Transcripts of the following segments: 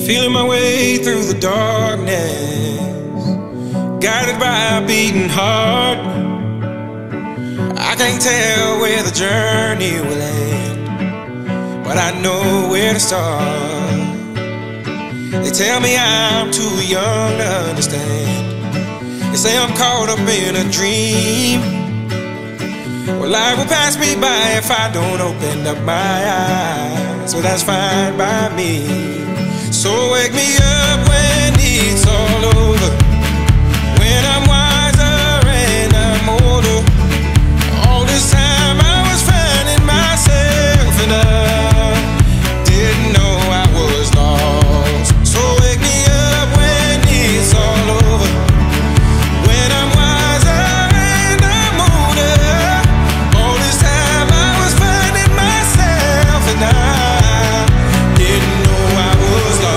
Feeling my way through the darkness, guided by a beating heart. I can't tell where the journey will end, but I know where to start. They tell me I'm too young to understand. They say I'm caught up in a dream. Well, life will pass me by if I don't open up my eyes. So that's fine by me. So wake me up when it's all over, when I'm wiser and I'm older. All this time I was finding myself and I didn't know I was lost. So wake me up when it's all over, when I'm wiser and I'm older. All this time I was finding myself and I didn't know I was lost.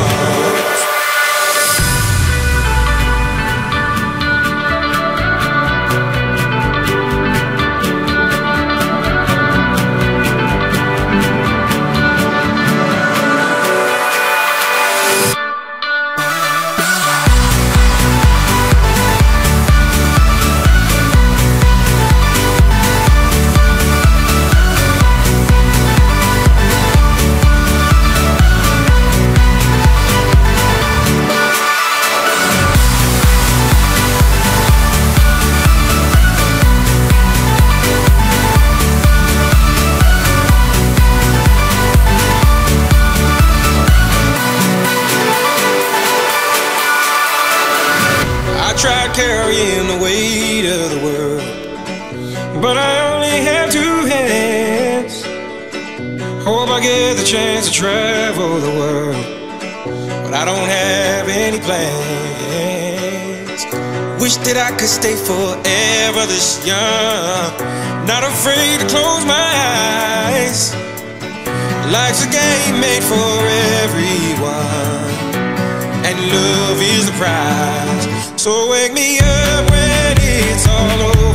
Tried carrying the weight of the world, but I only have two hands. Hope I get the chance to travel the world, but I don't have any plans. Wish that I could stay forever this young, not afraid to close my eyes. Life's a game made for everyone, and love is the prize. So wake me up when it's all over,